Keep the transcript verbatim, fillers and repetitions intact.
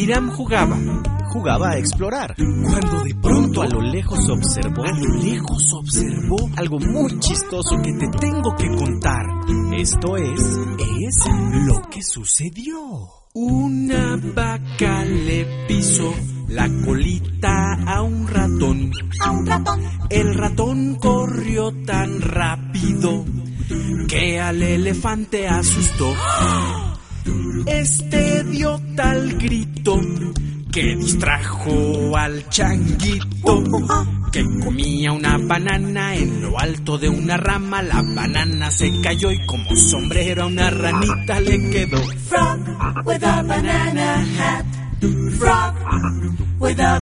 Hiram jugaba, jugaba a explorar, cuando de pronto a lo lejos observó, a lo lejos observó algo muy chistoso que te tengo que contar. Esto es, es lo que sucedió. Una vaca le pisó la colita a un ratón. A un ratón. El ratón corrió tan rápido que al elefante asustó. Este dio tal grito que distrajo al changuito, que comía una banana en lo alto de una rama. La banana se cayó y como sombrero a una ranita le quedó. Frog with a banana hat. Frog with a